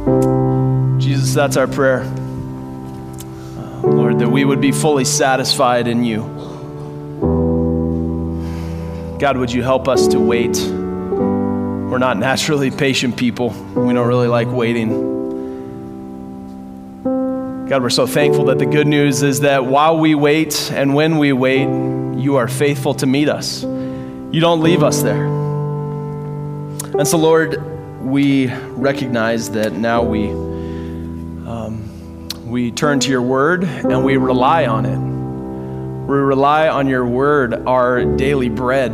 Jesus, that's our prayer. Lord, that we would be fully satisfied in you. God, would you help us to wait? We're not naturally patient people. We don't really like waiting. God, we're so thankful that the good news is that while we wait and when we wait, you are faithful to meet us. You don't leave us there. And so, Lord, we recognize that now we turn to your word and we rely on it. We rely on your word, our daily bread,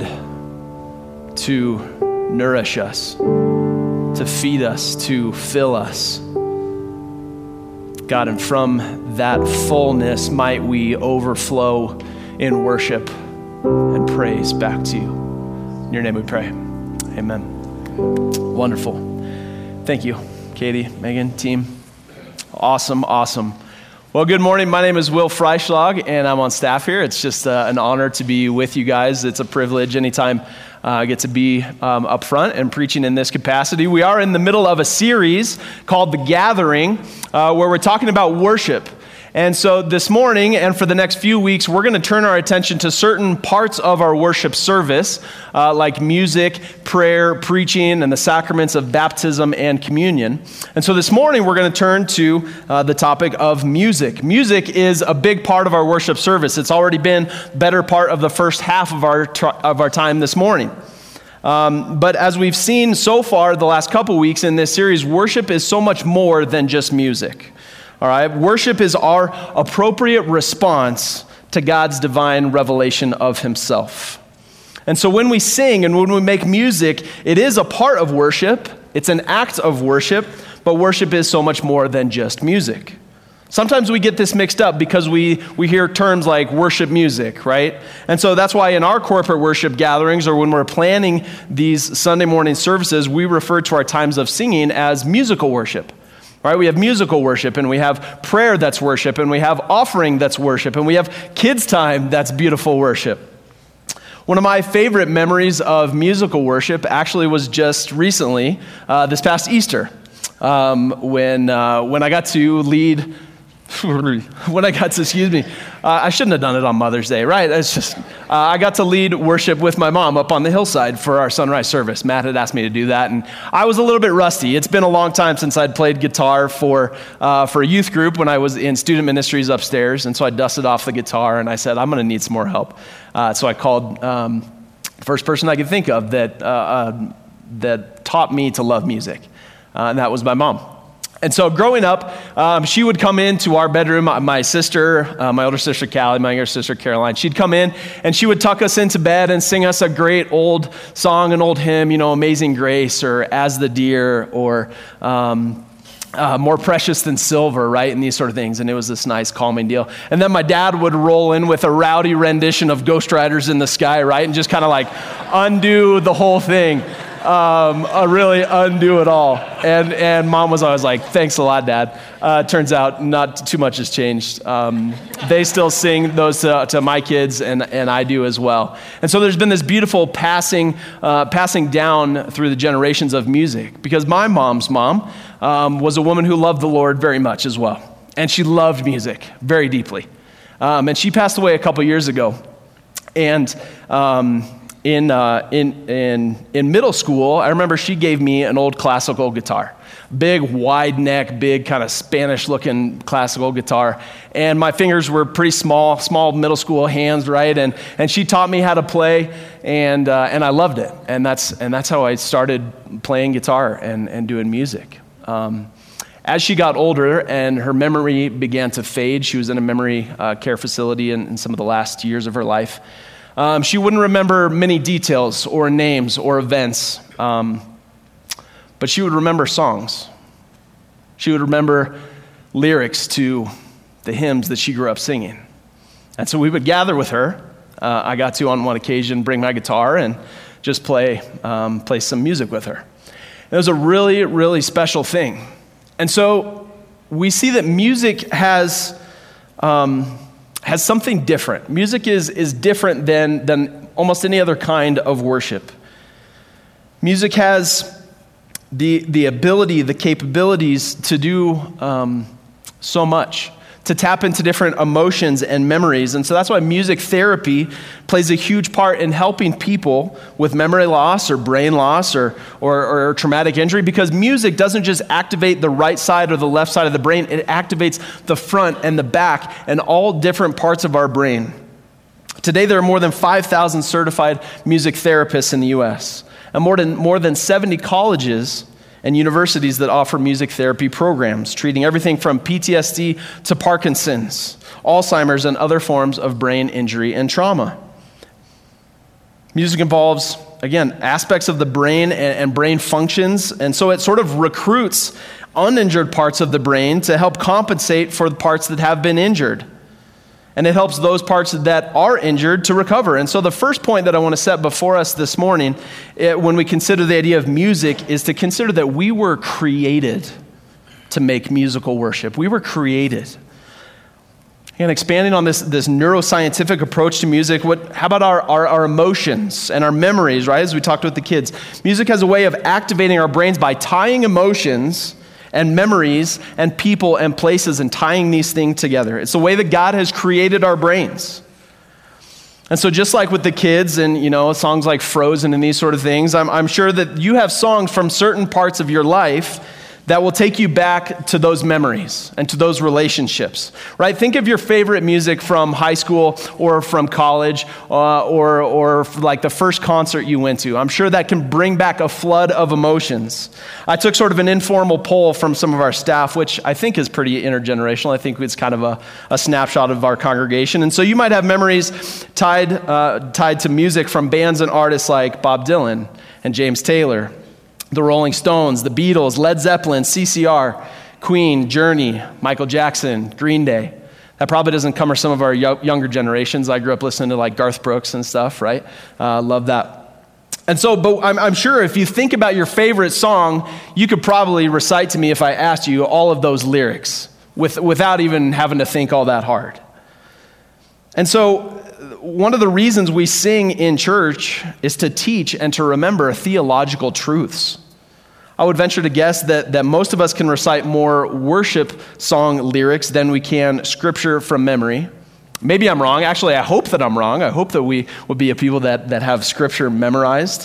to nourish us, to feed us, to fill us. God, and from that fullness might we overflow in worship and praise back to you. In your name we pray. Amen. Wonderful. Thank you, Katie, Megan, team. Awesome. Well, good morning. My name is Will Freischlag, and I'm on staff here. It's just an honor to be with you guys. It's a privilege anytime I get to be up front and preaching in this capacity. We are in the middle of a series called The Gathering, where we're talking about worship. And so this morning and for the next few weeks, we're going to turn our attention to certain parts of our worship service, like music, prayer, preaching, and the sacraments of baptism and communion. And so this morning, we're going to turn to the topic of music. Music is a big part of our worship service. It's already been better part of the first half of our time this morning. But as we've seen so far the last couple weeks in this series, worship is so much more than just music. All right, worship is our appropriate response to God's divine revelation of himself. And so when we sing and when we make music, it is a part of worship. It's an act of worship, but worship is so much more than just music. Sometimes we get this mixed up because we hear terms like worship music, right? And so that's why in our corporate worship gatherings or when we're planning these Sunday morning services, we refer to our times of singing as musical worship. Right, we have musical worship, and we have prayer that's worship, and we have offering that's worship, and we have kids' time that's beautiful worship. One of my favorite memories of musical worship actually was just recently, this past Easter, when I got to lead. I shouldn't have done it on Mother's Day, right? It's just, I got to lead worship with my mom up on the hillside for our sunrise service. Matt had asked me to do that, and I was a little bit rusty. It's been a long time since I'd played guitar for a youth group when I was in student ministries upstairs, and so I dusted off the guitar, and I said, I'm going to need some more help. So I called the first person I could think of that taught me to love music, and that was my mom. And so growing up, she would come into our bedroom, my sister, my older sister Callie, my younger sister Caroline, she'd come in and she would tuck us into bed and sing us a great old song, an old hymn, Amazing Grace or As the Deer or More Precious Than Silver, right? And these sort of things. And it was this nice calming deal. And then my dad would roll in with a rowdy rendition of Ghost Riders in the Sky, right? And just kind of like undo the whole thing. Really undo it all. And mom was always like, thanks a lot, Dad. Turns out not too much has changed. They still sing those to my kids, and I do as well. And so there's been this beautiful passing down through the generations of music, because my mom's mom was a woman who loved the Lord very much as well. And she loved music very deeply. And she passed away a couple years ago. And in middle school, I remember she gave me an old classical guitar, big wide neck, big kind of Spanish-looking classical guitar, and my fingers were pretty small middle school hands, right? And she taught me how to play, and I loved it, and that's how I started playing guitar and doing music. As she got older and her memory began to fade, she was in a memory care facility in some of the last years of her life. She wouldn't remember many details or names or events, but she would remember songs. She would remember lyrics to the hymns that she grew up singing. And so we would gather with her. I got to, on one occasion, bring my guitar and just play some music with her. It was a really, really special thing. And so we see that music has something different. Music is different than almost any other kind of worship. Music has the ability, the capabilities to do so much, to tap into different emotions and memories. And so that's why music therapy plays a huge part in helping people with memory loss or brain loss or traumatic injury, because music doesn't just activate the right side or the left side of the brain, it activates the front and the back and all different parts of our brain. Today, there are more than 5,000 certified music therapists in the U.S., and more than 70 colleges and universities that offer music therapy programs, treating everything from PTSD to Parkinson's, Alzheimer's, and other forms of brain injury and trauma. Music involves, again, aspects of the brain and brain functions, and so it sort of recruits uninjured parts of the brain to help compensate for the parts that have been injured. And it helps those parts that are injured to recover. And so the first point that I want to set before us this morning, when we consider the idea of music, is to consider that we were created to make musical worship. We were created. And expanding on this neuroscientific approach to music, how about our emotions and our memories, right? As we talked with the kids. Music has a way of activating our brains by tying emotions and memories and people and places and tying these things together. It's the way that God has created our brains. And so just like with the kids and, songs like Frozen and these sort of things, I'm sure that you have songs from certain parts of your life that will take you back to those memories and to those relationships, right? Think of your favorite music from high school or from college or like the first concert you went to. I'm sure that can bring back a flood of emotions. I took sort of an informal poll from some of our staff, which I think is pretty intergenerational. I think it's kind of a snapshot of our congregation. And so you might have memories tied to music from bands and artists like Bob Dylan and James Taylor, the Rolling Stones, the Beatles, Led Zeppelin, CCR, Queen, Journey, Michael Jackson, Green Day. That probably doesn't cover some of our younger generations. I grew up listening to like Garth Brooks and stuff, right? Love that. And so, but I'm sure if you think about your favorite song, you could probably recite to me, if I asked you, all of those lyrics without even having to think all that hard. And so one of the reasons we sing in church is to teach and to remember theological truths. I would venture to guess that most of us can recite more worship song lyrics than we can scripture from memory. Maybe I'm wrong. Actually, I hope that I'm wrong. I hope that we would be a people that have scripture memorized.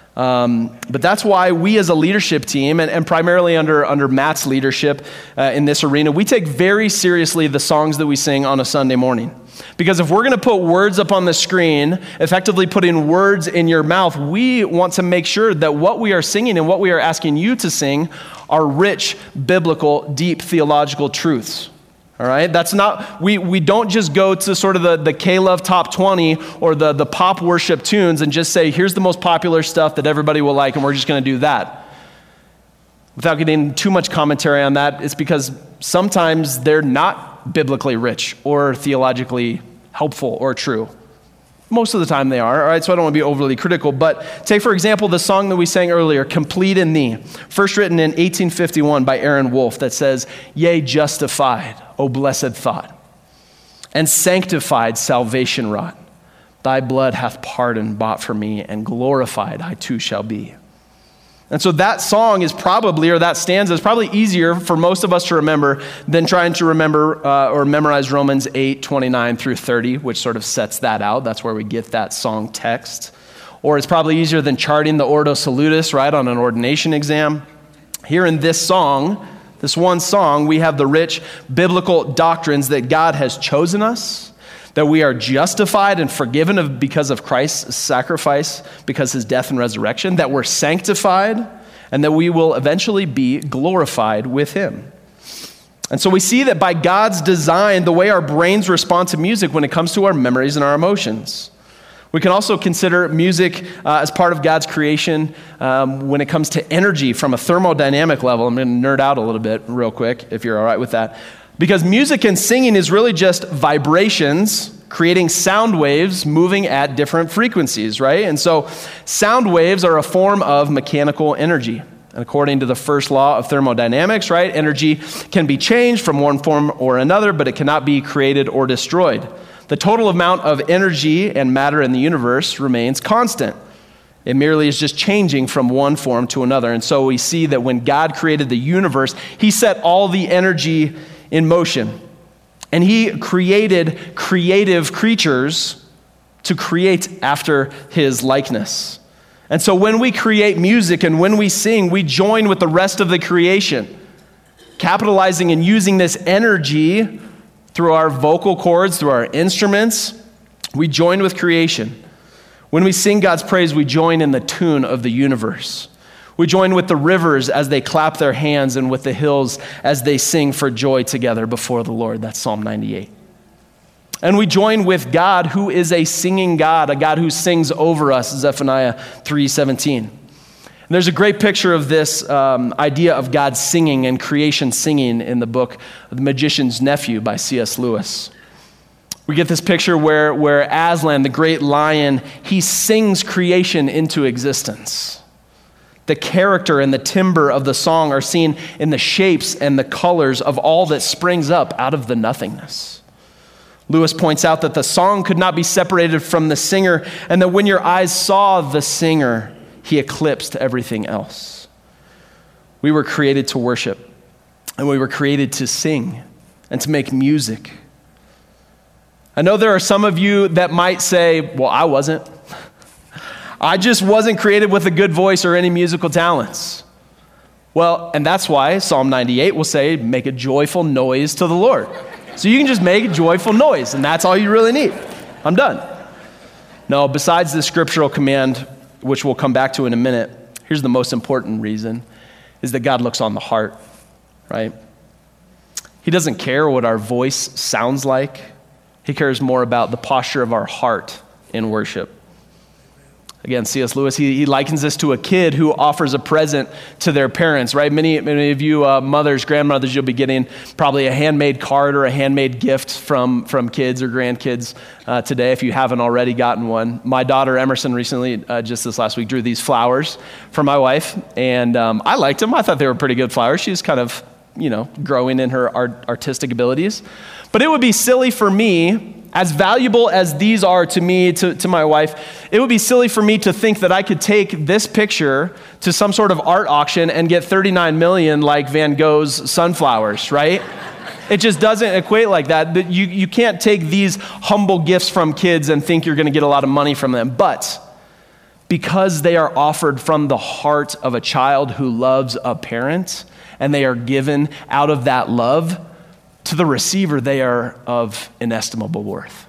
But that's why we as a leadership team, and primarily under Matt's leadership in this arena, we take very seriously the songs that we sing on a Sunday morning. Because if we're going to put words up on the screen, effectively putting words in your mouth, we want to make sure that what we are singing and what we are asking you to sing are rich, biblical, deep theological truths. All right? That's not, we don't just go to sort of the K-Love Top 20 or the pop worship tunes and just say, here's the most popular stuff that everybody will like, and we're just going to do that. Without getting too much commentary on that, it's because sometimes they're not biblically rich or theologically helpful or true. Most of the time they are, all right? So I don't want to be overly critical, but take, for example, the song that we sang earlier, Complete in Thee, first written in 1851 by Aaron Wolf, that says, "Yea, justified, O blessed thought, and sanctified, salvation wrought. Thy blood hath pardon bought for me, and glorified I too shall be." And so that song is probably, or that stanza is probably easier for most of us to remember than trying to remember or memorize Romans 8:29 through 30, which sort of sets that out. That's where we get that song text. Or it's probably easier than charting the Ordo Salutis, right, on an ordination exam. Here in this song, this one song, we have the rich biblical doctrines that God has chosen us, that we are justified and forgiven because of Christ's sacrifice, because his death and resurrection, that we're sanctified, and that we will eventually be glorified with him. And so we see that by God's design, the way our brains respond to music when it comes to our memories and our emotions. We can also consider music as part of God's creation when it comes to energy from a thermodynamic level. I'm going to nerd out a little bit real quick, if you're all right with that. Because music and singing is really just vibrations, creating sound waves moving at different frequencies, right? And so sound waves are a form of mechanical energy. And according to the first law of thermodynamics, right, energy can be changed from one form or another, but it cannot be created or destroyed. The total amount of energy and matter in the universe remains constant. It merely is just changing from one form to another. And so we see that when God created the universe, he set all the energy in motion. And he created creative creatures to create after his likeness. And so when we create music and when we sing, we join with the rest of the creation, capitalizing and using this energy through our vocal cords, through our instruments. We join with creation. When we sing God's praise, we join in the tune of the universe. We join with the rivers as they clap their hands and with the hills as they sing for joy together before the Lord. That's Psalm 98. And we join with God, who is a singing God, a God who sings over us, Zephaniah 3:17. And there's a great picture of this idea of God singing and creation singing in the book The Magician's Nephew by C.S. Lewis. We get this picture where Aslan, the great lion, he sings creation into existence. The character and the timbre of the song are seen in the shapes and the colors of all that springs up out of the nothingness. Lewis points out that the song could not be separated from the singer, and that when your eyes saw the singer, he eclipsed everything else. We were created to worship, and we were created to sing and to make music. I know there are some of you that might say, well, I wasn't. I just wasn't created with a good voice or any musical talents. Well, and that's why Psalm 98 will say, make a joyful noise to the Lord. So you can just make a joyful noise, and that's all you really need. I'm done. No, besides the scriptural command, which we'll come back to in a minute, here's the most important reason, is that God looks on the heart, right? He doesn't care what our voice sounds like. He cares more about the posture of our heart in worship. Again, C.S. Lewis, he likens this to a kid who offers a present to their parents, right? Many of you mothers, grandmothers, you'll be getting probably a handmade card or a handmade gift from kids or grandkids today if you haven't already gotten one. My daughter, Emerson, recently, just this last week, drew these flowers for my wife, and I liked them. I thought they were pretty good flowers. She's kind of, growing in her artistic abilities. But it would be silly for me, as valuable as these are to me, to my wife, it would be silly for me to think that I could take this picture to some sort of art auction and get 39 million like Van Gogh's sunflowers, right? It just doesn't equate like that. You can't take these humble gifts from kids and think you're going to get a lot of money from them. But because they are offered from the heart of a child who loves a parent, and they are given out of that love, to the receiver, they are of inestimable worth.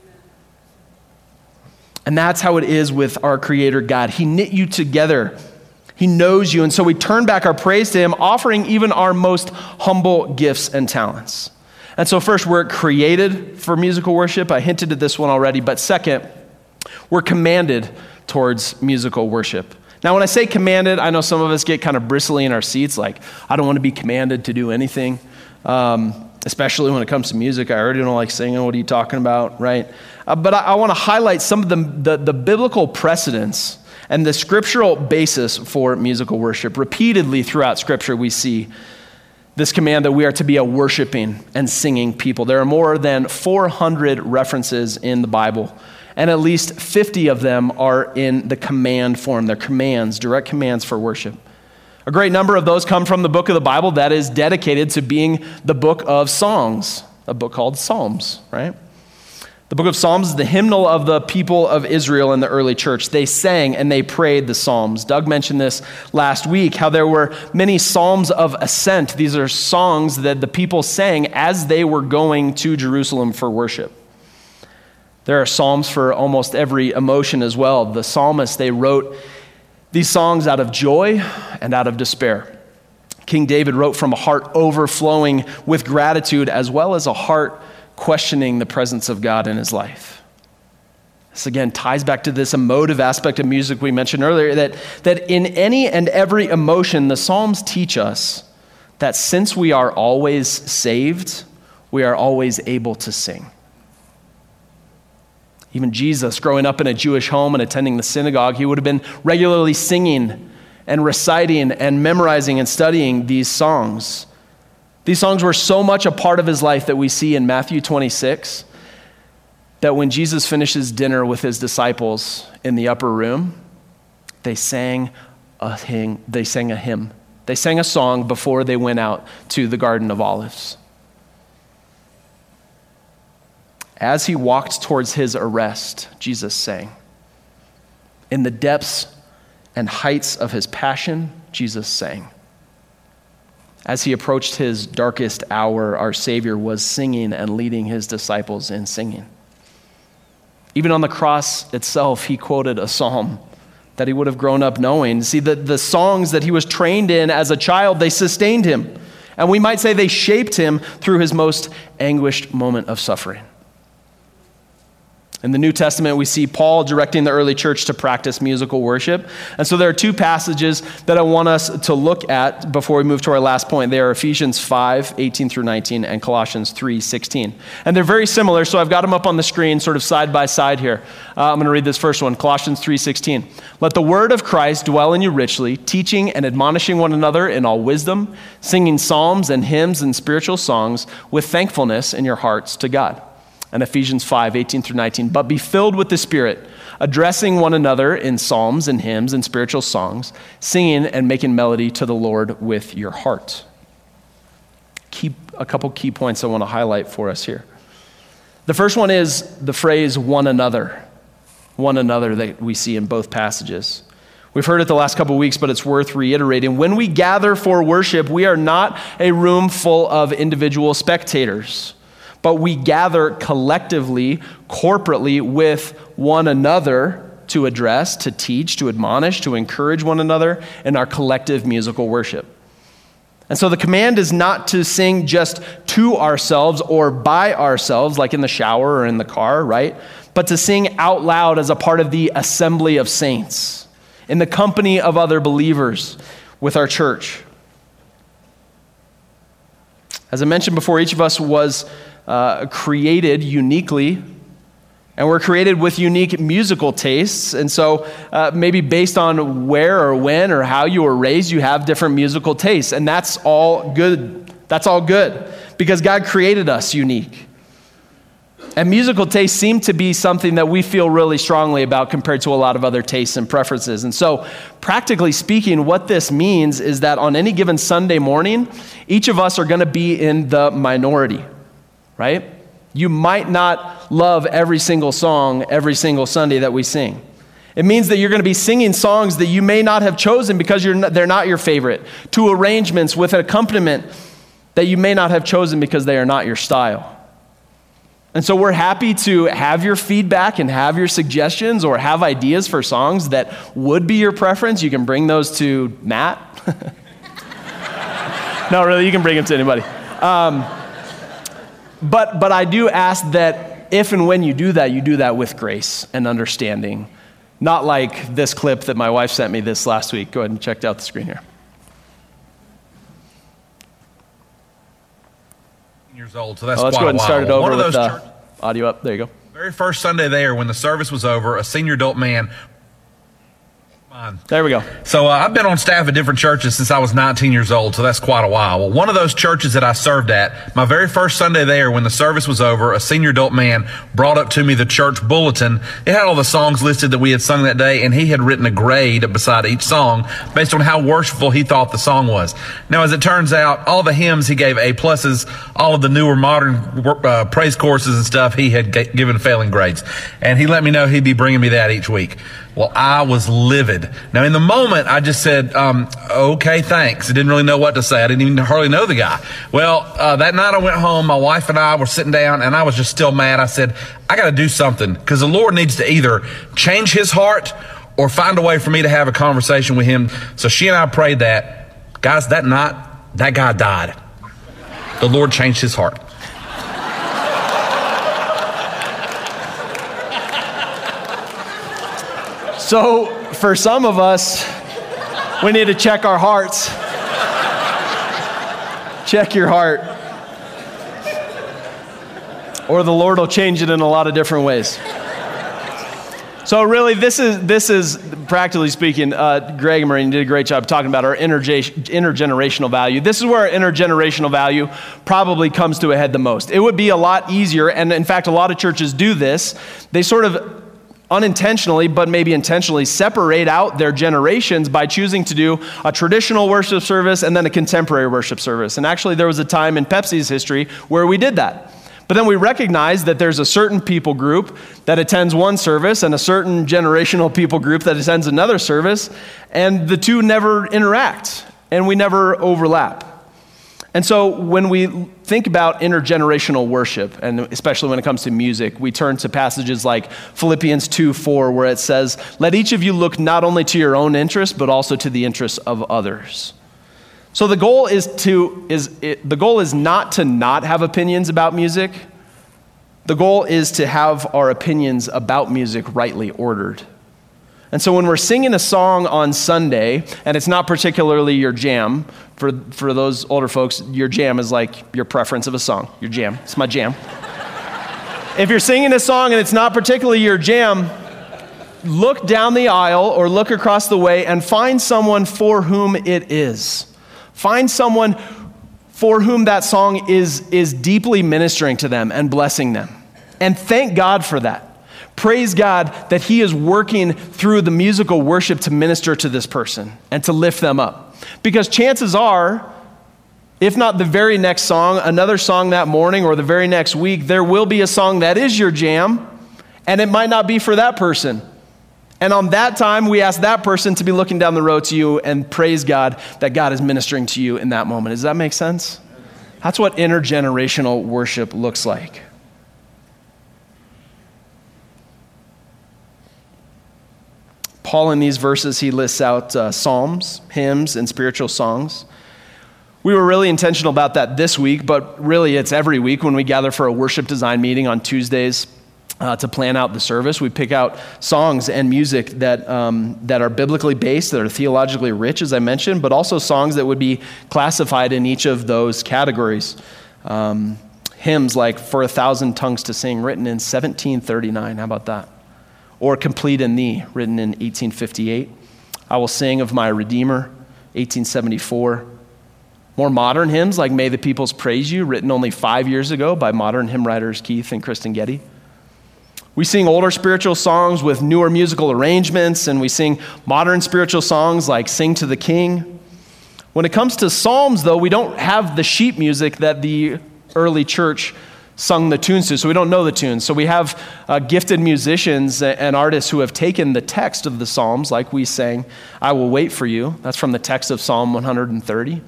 And that's how it is with our Creator God. He knit you together. He knows you. And so we turn back our praise to Him, offering even our most humble gifts and talents. And so first, we're created for musical worship. I hinted at this one already. But second, we're commanded towards musical worship. Now, when I say commanded, I know some of us get kind of bristly in our seats, like, I don't want to be commanded to do anything. Especially when it comes to music. I already don't like singing. What are you talking about, right? But I want to highlight some of the biblical precedents and the scriptural basis for musical worship. Repeatedly throughout Scripture, we see this command that we are to be a worshiping and singing people. There are more than 400 references in the Bible, and at least 50 of them are in the command form. They're commands, direct commands for worship. A great number of those come from the book of the Bible that is dedicated to being the book of songs, a book called Psalms, right? The book of Psalms is the hymnal of the people of Israel in the early church. They sang and they prayed the Psalms. Doug mentioned this last week, how there were many Psalms of ascent. These are songs that the people sang as they were going to Jerusalem for worship. There are Psalms for almost every emotion as well. The psalmists, they wrote these songs out of joy and out of despair. King David wrote from a heart overflowing with gratitude, as well as a heart questioning the presence of God in his life. This again ties back to this emotive aspect of music we mentioned earlier, that in any and every emotion, the Psalms teach us that since we are always saved, we are always able to sing. Even Jesus, growing up in a Jewish home and attending the synagogue, he would have been regularly singing and reciting and memorizing and studying these songs. These songs were so much a part of his life that we see in Matthew 26, that when Jesus finishes dinner with his disciples in the upper room, they sang a hymn. They sang a song before they went out to the Garden of Olives. As he walked towards his arrest, Jesus sang. In the depths and heights of his passion, Jesus sang. As he approached his darkest hour, our Savior was singing and leading his disciples in singing. Even on the cross itself, he quoted a psalm that he would have grown up knowing. See, the songs that he was trained in as a child, they sustained him. And we might say they shaped him through his most anguished moment of suffering. In the New Testament, we see Paul directing the early church to practice musical worship. And so there are two passages that I want us to look at before we move to our last point. They are Ephesians 5, 18 through 19, and Colossians 3, 16. And they're very similar, so I've got them up on the screen sort of side by side here. I'm going to read this first one, Colossians 3, 16. Let the word of Christ dwell in you richly, teaching and admonishing one another in all wisdom, singing psalms and hymns and spiritual songs with thankfulness in your hearts to God. And Ephesians 5, 18 through 19, but be filled with the Spirit, addressing one another in psalms and hymns and spiritual songs, singing and making melody to the Lord with your heart. A couple key points I want to highlight for us here. The first one is the phrase one another that we see in both passages. We've heard it the last couple of weeks, but it's worth reiterating. When we gather for worship, we are not a room full of individual spectators, but we gather collectively, corporately with one another to address, to teach, to admonish, to encourage one another in our collective musical worship. And so the command is not to sing just to ourselves or by ourselves, like in the shower or in the car, right? But to sing out loud as a part of the assembly of saints, in the company of other believers with our church. As I mentioned before, each of us was created uniquely, and we're created with unique musical tastes. And so maybe based on where or when or how you were raised, you have different musical tastes. And that's all good. That's all good because God created us unique. And musical tastes seem to be something that we feel really strongly about compared to a lot of other tastes and preferences. And so practically speaking, what this means is that on any given Sunday morning, each of us are going to be in the minority, right? You might not love every single song every single Sunday that we sing. It means that you're going to be singing songs that you may not have chosen because they're not your favorite, to arrangements with an accompaniment that you may not have chosen because they are not your style. And so we're happy to have your feedback and have your suggestions or have ideas for songs that would be your preference. You can bring those to Matt. No, really, you can bring them to anybody. But I do ask that if and when you do that with grace and understanding. Not like this clip that my wife sent me this last week. Go ahead and check out the screen here. Years old, so that's let's quite go ahead and start it over One of with those audio up. There you go. Very first Sunday there, when the service was over, a senior adult man. There we go. So I've been on staff at different churches since I was 19 years old, so that's quite a while. Well, one of those churches that I served at, my very first Sunday there, when the service was over, a senior adult man brought up to me the church bulletin. It had all the songs listed that we had sung that day, and he had written a grade beside each song based on how worshipful he thought the song was. Now, as it turns out, all the hymns he gave A+, all of the newer modern praise courses and stuff, he had given failing grades. And he let me know he'd be bringing me that each week. Well, I was livid. Now, in the moment, I just said, okay, thanks. I didn't really know what to say. I didn't even hardly know the guy. Well, that night I went home. My wife and I were sitting down, and I was just still mad. I said, I got to do something because the Lord needs to either change his heart or find a way for me to have a conversation with him. So she and I prayed that. Guys, that night, that guy died. The Lord changed his heart. So for some of us, we need to check our hearts. Check your heart. Or the Lord will change it in a lot of different ways. So really, this is practically speaking, Greg and Maureen did a great job talking about our intergenerational value. This is where our intergenerational value probably comes to a head the most. It would be a lot easier, and in fact, a lot of churches do this. They sort of unintentionally, but maybe intentionally, separate out their generations by choosing to do a traditional worship service and then a contemporary worship service. And actually, there was a time in Pepsi's history where we did that. But then we recognize that there's a certain people group that attends one service and a certain generational people group that attends another service, and the two never interact, and we never overlap. And so when we think about intergenerational worship, and especially when it comes to music, we turn to passages like Philippians 2:4, where it says, "Let each of you look not only to your own interests, but also to the interests of others." So the goal is not to not have opinions about music. The goal is to have our opinions about music rightly ordered. And so when we're singing a song on Sunday, and it's not particularly your jam, for those older folks, your jam is like your preference of a song. Your jam. It's my jam. If you're singing a song and it's not particularly your jam, look down the aisle or look across the way and find someone for whom it is. Find someone for whom that song is deeply ministering to them and blessing them. And thank God for that. Praise God that he is working through the musical worship to minister to this person and to lift them up. Because chances are, if not the very next song, another song that morning or the very next week, there will be a song that is your jam, and it might not be for that person. And on that time, we ask that person to be looking down the road to you and praise God that God is ministering to you in that moment. Does that make sense? That's what intergenerational worship looks like. Paul, in these verses, he lists out psalms, hymns, and spiritual songs. We were really intentional about that this week, but really it's every week when we gather for a worship design meeting on Tuesdays to plan out the service. We pick out songs and music that are biblically based, that are theologically rich, as I mentioned, but also songs that would be classified in each of those categories. Hymns like "For 1,000 Tongues to Sing," written in 1739. How about that? Or "Complete in Thee," written in 1858. "I Will Sing of My Redeemer," 1874. More modern hymns like "May the Peoples Praise You," written only 5 years ago by modern hymn writers Keith and Kristen Getty. We sing older spiritual songs with newer musical arrangements, and we sing modern spiritual songs like "Sing to the King." When it comes to psalms, though, we don't have the sheet music that the early church sung the tunes to, so we don't know the tunes. So we have gifted musicians and artists who have taken the text of the Psalms, like we sang, "I Will Wait for You." That's from the text of Psalm 130.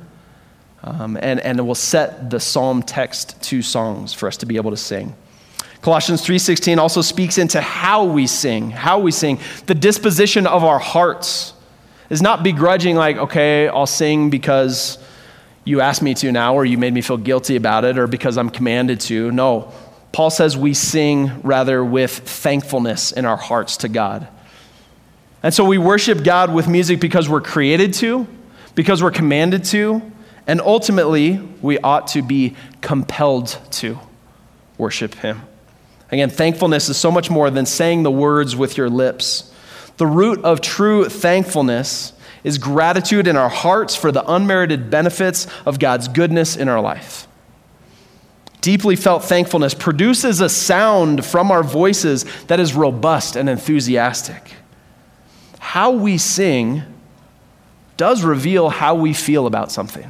And will set the psalm text to songs for us to be able to sing. Colossians 3:16 also speaks into how we sing. The disposition of our hearts is not begrudging, like, okay, I'll sing because you asked me to now, or you made me feel guilty about it, or because I'm commanded to. No, Paul says we sing rather with thankfulness in our hearts to God. And so we worship God with music because we're created to, because we're commanded to, and ultimately we ought to be compelled to worship him. Again, thankfulness is so much more than saying the words with your lips. The root of true thankfulness is gratitude in our hearts for the unmerited benefits of God's goodness in our life. Deeply felt thankfulness produces a sound from our voices that is robust and enthusiastic. How we sing does reveal how we feel about something.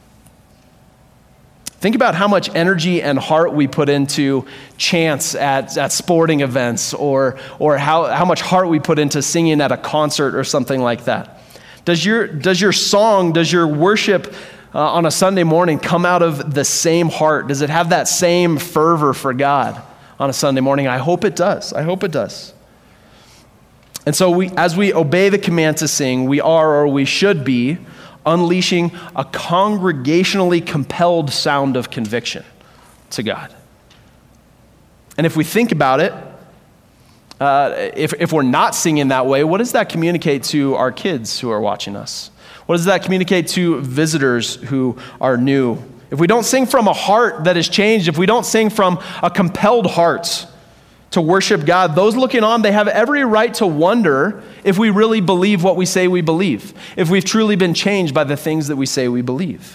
Think about how much energy and heart we put into chants at sporting events, or how much heart we put into singing at a concert or something like that. Does your worship on a Sunday morning come out of the same heart? Does it have that same fervor for God on a Sunday morning? I hope it does. And so as we obey the command to sing, we are, or we should be, unleashing a congregationally compelled sound of conviction to God. And if we think about it, if we're not singing that way, what does that communicate to our kids who are watching us? What does that communicate to visitors who are new? If we don't sing from a heart that is changed, if we don't sing from a compelled heart to worship God, those looking on, they have every right to wonder if we really believe what we say we believe, if we've truly been changed by the things that we say we believe.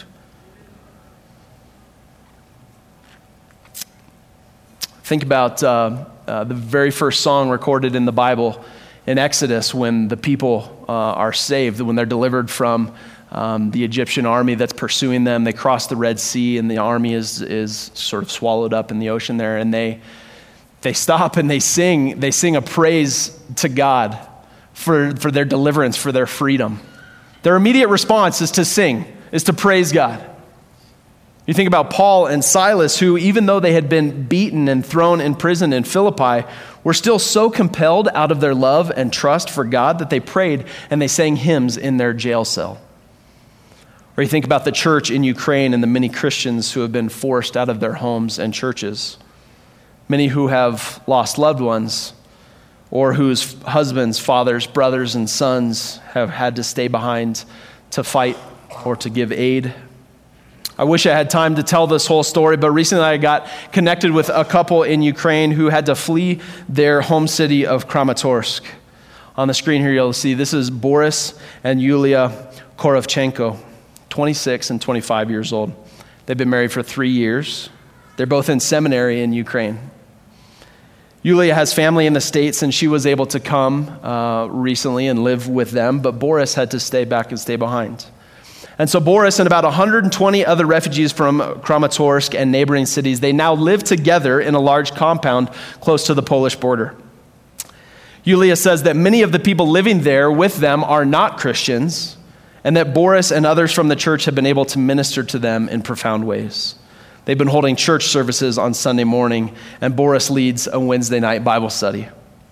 Think about the very first song recorded in the Bible in Exodus when the people are saved, when they're delivered from the Egyptian army that's pursuing them. They cross the Red Sea and the army is sort of swallowed up in the ocean there, and they stop and they sing a praise to God for their deliverance, for their freedom. Their immediate response is to sing, is to praise God. You think about Paul and Silas, who, even though they had been beaten and thrown in prison in Philippi, were still so compelled out of their love and trust for God that they prayed and they sang hymns in their jail cell. Or you think about the church in Ukraine and the many Christians who have been forced out of their homes and churches. Many who have lost loved ones, or whose husbands, fathers, brothers, and sons have had to stay behind to fight or to give aid. I wish I had time to tell this whole story, but recently I got connected with a couple in Ukraine who had to flee their home city of Kramatorsk. On the screen here you'll see this is Boris and Yulia Korovchenko, 26 and 25 years old. They've been married for 3 years. They're both in seminary in Ukraine. Yulia has family in the States, and she was able to come recently and live with them, but Boris had to stay back and stay behind. And so Boris and about 120 other refugees from Kramatorsk and neighboring cities, they now live together in a large compound close to the Polish border. Yulia says that many of the people living there with them are not Christians, and that Boris and others from the church have been able to minister to them in profound ways. They've been holding church services on Sunday morning, and Boris leads a Wednesday night Bible study.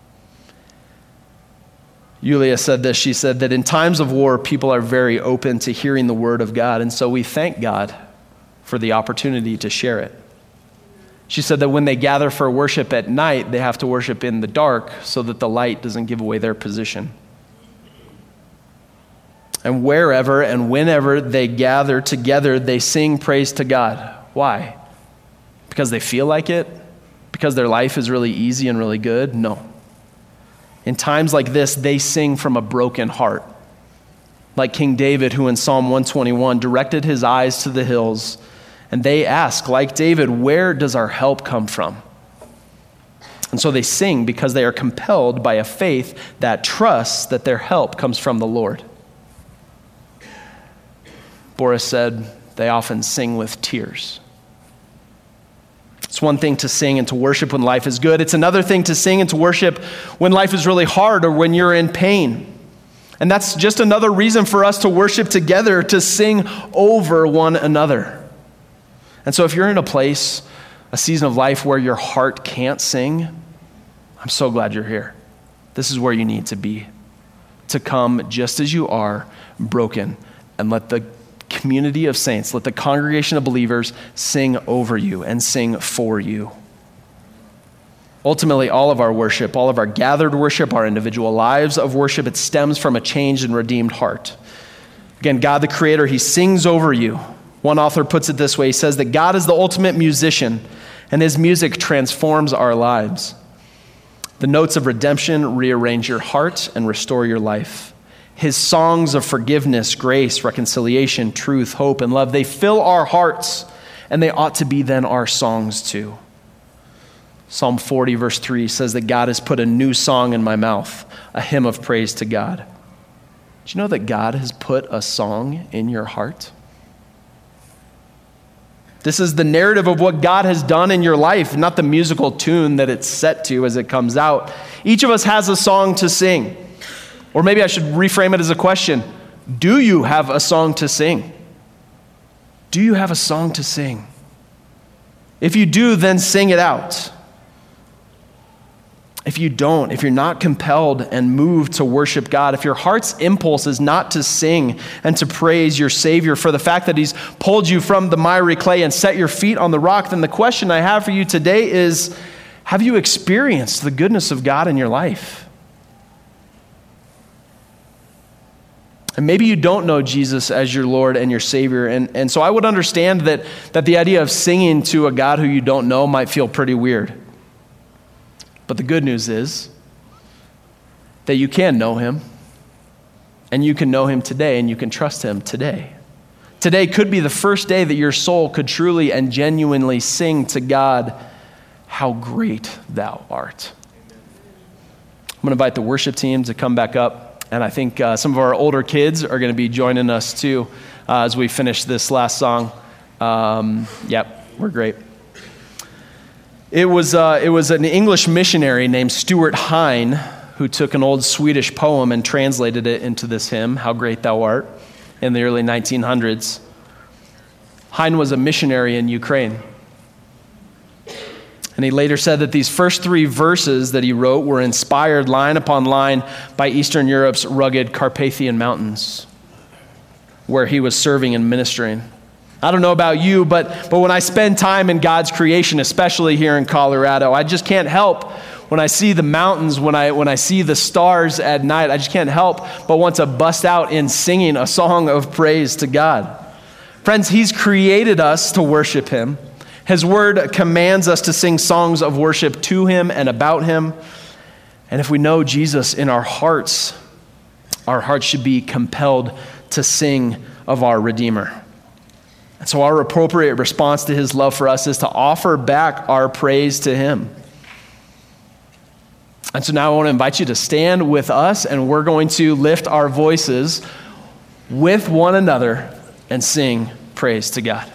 Yulia said this. She said that in times of war, people are very open to hearing the word of God, and so we thank God for the opportunity to share it. She said that when they gather for worship at night, they have to worship in the dark so that the light doesn't give away their position. And wherever and whenever they gather together, they sing praise to God. Why? Because they feel like it? Because their life is really easy and really good? No. In times like this, they sing from a broken heart. Like King David, who in Psalm 121 directed his eyes to the hills, and they ask, like David, where does our help come from? And so they sing because they are compelled by a faith that trusts that their help comes from the Lord. Boris said they often sing with tears. It's one thing to sing and to worship when life is good. It's another thing to sing and to worship when life is really hard or when you're in pain. And that's just another reason for us to worship together, to sing over one another. And so if you're in a place, a season of life where your heart can't sing, I'm so glad you're here. This is where you need to be, to come just as you are, broken, and let the community of saints, let the congregation of believers sing over you and sing for you. Ultimately, all of our worship, all of our gathered worship, our individual lives of worship, it stems from a changed and redeemed heart. Again, God the Creator, He sings over you. One author puts it this way. He says that God is the ultimate musician, and His music transforms our lives. The notes of redemption rearrange your heart and restore your life. His songs of forgiveness, grace, reconciliation, truth, hope, and love, they fill our hearts, and they ought to be then our songs too. Psalm 40 verse 3 says that God has put a new song in my mouth, a hymn of praise to God. Do you know that God has put a song in your heart? This is the narrative of what God has done in your life, not the musical tune that it's set to as it comes out. Each of us has a song to sing. Or maybe I should reframe it as a question. Do you have a song to sing? Do you have a song to sing? If you do, then sing it out. If you don't, if you're not compelled and moved to worship God, if your heart's impulse is not to sing and to praise your Savior for the fact that He's pulled you from the miry clay and set your feet on the rock, then the question I have for you today is, have you experienced the goodness of God in your life? And maybe you don't know Jesus as your Lord and your Savior. And so I would understand that the idea of singing to a God who you don't know might feel pretty weird. But the good news is that you can know Him, and you can know Him today, and you can trust Him today. Today could be the first day that your soul could truly and genuinely sing to God, how great thou art. I'm going to invite the worship team to come back up, and I think some of our older kids are going to be joining us too as we finish this last song. Yep, we're great. It was an English missionary named Stuart Hine who took an old Swedish poem and translated it into this hymn, How Great Thou Art, in the early 1900s. Hine was a missionary in Ukraine. And he later said that these first 3 verses that he wrote were inspired line upon line by Eastern Europe's rugged Carpathian mountains, where he was serving and ministering. I don't know about you, but when I spend time in God's creation, especially here in Colorado, I just can't help when I see the mountains, when I see the stars at night, I just can't help but want to bust out in singing a song of praise to God. Friends, he's created us to worship him. His word commands us to sing songs of worship to him and about him. And if we know Jesus in our hearts should be compelled to sing of our Redeemer. And so our appropriate response to his love for us is to offer back our praise to him. And so now I want to invite you to stand with us, and we're going to lift our voices with one another and sing praise to God.